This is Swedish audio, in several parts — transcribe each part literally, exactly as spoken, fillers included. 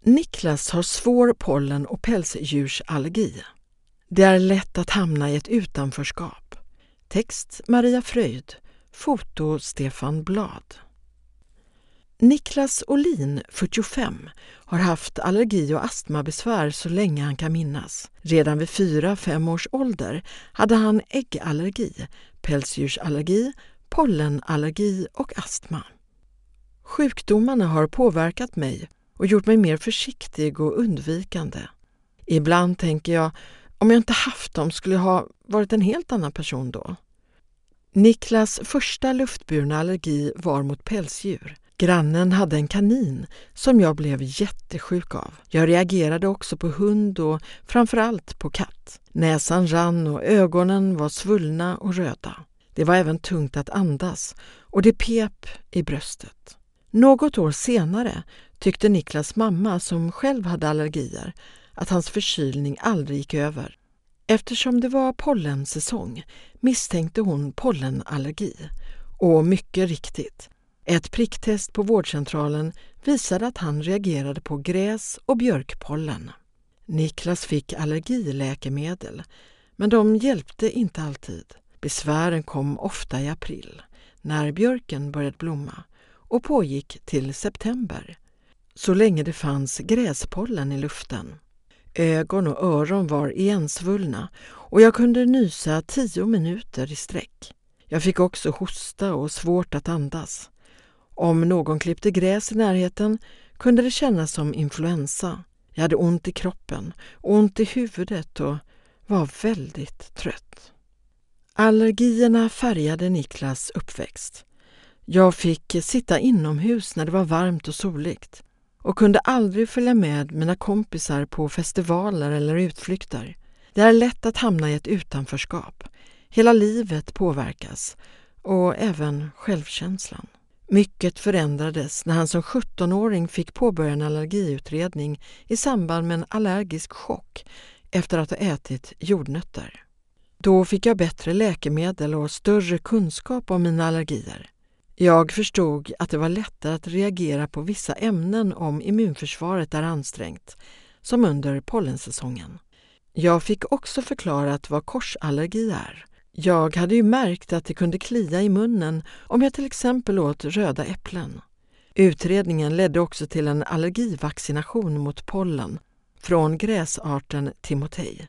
Niklas har svår pollen- och pälsdjursallergi. Det är lätt att hamna i ett utanförskap. Text Maria Fröjd. Foto Stefan Blad. Niklas Olin, fyrtiofem, har haft allergi- och astmabesvär så länge han kan minnas. Redan vid fyra fem års ålder hade han äggallergi, pälsdjursallergi, pollenallergi och astma. Sjukdomarna har påverkat mig och gjort mig mer försiktig och undvikande. Ibland tänker jag, om jag inte haft dem skulle jag ha varit en helt annan person då. Niklas första luftburna allergi var mot pälsdjur. Grannen hade en kanin som jag blev jättesjuk av. Jag reagerade också på hund och framförallt på katt. Näsan rann och ögonen var svullna och röda. Det var även tungt att andas och det pep i bröstet. Något år senare tyckte Niklas mamma, som själv hade allergier, att hans förkylning aldrig gick över. Eftersom det var pollensäsong misstänkte hon pollenallergi. Och mycket riktigt, ett pricktest på vårdcentralen visade att han reagerade på gräs- och björkpollen. Niklas fick allergiläkemedel, men de hjälpte inte alltid. Besvären kom ofta i april, när björken började blomma, och pågick till september, så länge det fanns gräspollen i luften. Ögon och öron var igensvullna och jag kunde nysa tio minuter i sträck. Jag fick också hosta och svårt att andas. Om någon klippte gräs i närheten kunde det kännas som influensa. Jag hade ont i kroppen, ont i huvudet och var väldigt trött. Allergierna färgade Niklas uppväxt. Jag fick sitta inomhus när det var varmt och soligt och kunde aldrig följa med mina kompisar på festivaler eller utflykter. Det är lätt att hamna i ett utanförskap. Hela livet påverkas och även självkänslan. Mycket förändrades när han som sjuttonåring fick påbörja en allergiutredning i samband med en allergisk chock efter att ha ätit jordnötter. Då fick jag bättre läkemedel och större kunskap om mina allergier. Jag förstod att det var lättare att reagera på vissa ämnen om immunförsvaret är ansträngt, som under pollensäsongen. Jag fick också förklarat vad korsallergi är. Jag hade ju märkt att det kunde klia i munnen om jag till exempel åt röda äpplen. Utredningen ledde också till en allergivaccination mot pollen från gräsarten Timotej.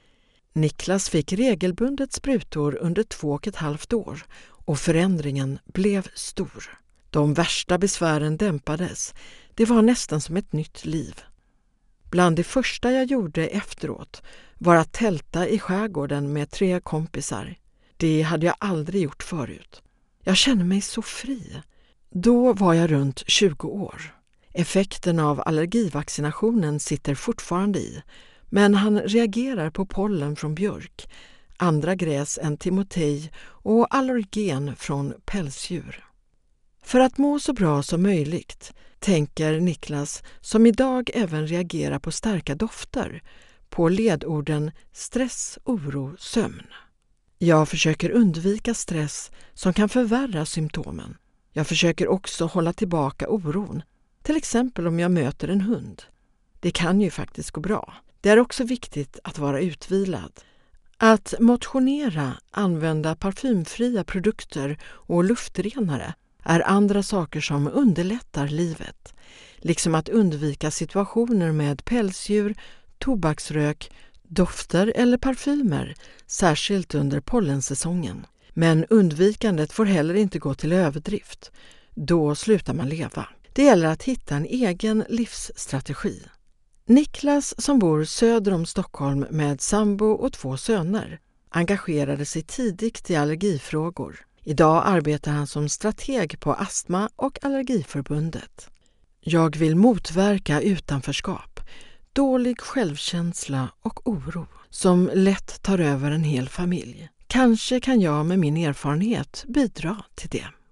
Niklas fick regelbundet sprutor under två och ett halvt år och förändringen blev stor. De värsta besvären dämpades. Det var nästan som ett nytt liv. Bland det första jag gjorde efteråt var att tälta i skärgården med tre kompisar. Det hade jag aldrig gjort förut. Jag kände mig så fri. Då var jag runt tjugo år. Effekten av allergivaccinationen sitter fortfarande i, men han reagerar på pollen från björk, andra gräs än timotej och allergen från pälsdjur. För att må så bra som möjligt tänker Niklas, som idag även reagerar på starka dofter, på ledorden stress, oro, sömn. Jag försöker undvika stress som kan förvärra symptomen. Jag försöker också hålla tillbaka oron, till exempel om jag möter en hund. Det kan ju faktiskt gå bra. Det är också viktigt att vara utvilad. Att motionera, använda parfymfria produkter och luftrenare är andra saker som underlättar livet. Liksom att undvika situationer med pälsdjur, tobaksrök, dofter eller parfymer, särskilt under pollensäsongen. Men undvikandet får heller inte gå till överdrift. Då slutar man leva. Det gäller att hitta en egen livsstrategi. Niklas, som bor söder om Stockholm med sambo och två söner, engagerade sig tidigt i allergifrågor. Idag arbetar han som strateg på Astma- och allergiförbundet. Jag vill motverka utanförskap, dålig självkänsla och oro som lätt tar över en hel familj. Kanske kan jag med min erfarenhet bidra till det.